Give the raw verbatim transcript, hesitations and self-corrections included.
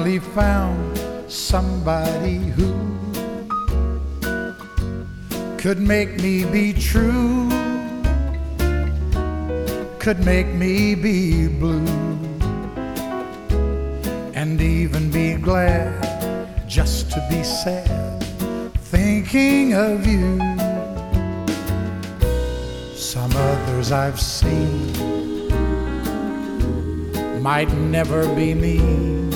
finally found somebody who could make me be true, could make me be blue, and even be glad just to be sad, thinking of you. Some others I've seen might never be me,